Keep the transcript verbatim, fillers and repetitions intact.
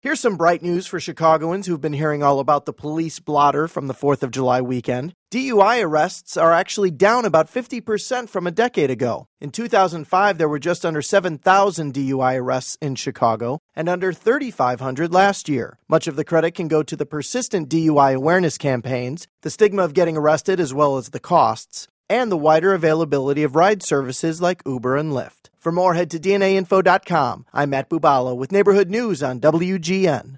Here's some bright news for Chicagoans who've been hearing all about the police blotter from the fourth of July weekend. D U I arrests are actually down about fifty percent from a decade ago. In two thousand five, there were just under seven thousand D U I arrests in Chicago and under thirty-five hundred last year. Much of the credit can go to the persistent D U I awareness campaigns, the stigma of getting arrested as well as the costs, and the wider availability of ride services like Uber and Lyft. For more, head to D N A info dot com. I'm Matt Bubalo with Neighborhood News on W G N.